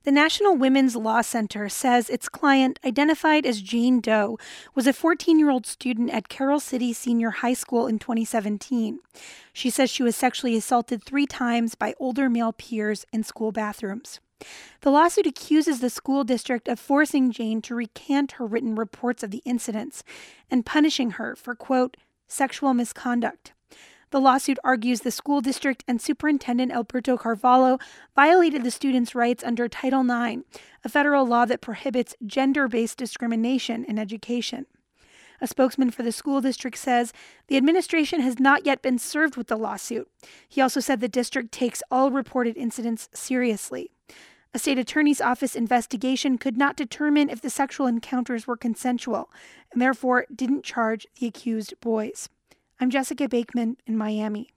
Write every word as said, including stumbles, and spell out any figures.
The National Women's Law Center says its client, identified as Jane Doe, was a fourteen-year-old student at Carroll City Senior High School in twenty seventeen. She says she was sexually assaulted three times by older male peers in school bathrooms. The lawsuit accuses the school district of forcing Jane to recant her written reports of the incidents and punishing her for, quote, sexual misconduct. The lawsuit argues the school district and Superintendent Alberto Carvalho violated the students' rights under Title nine, a federal law that prohibits gender-based discrimination in education. A spokesman for the school district says the administration has not yet been served with the lawsuit. He also said the district takes all reported incidents seriously. A state attorney's office investigation could not determine if the sexual encounters were consensual and therefore didn't charge the accused boys. I'm Jessica Bakeman in Miami.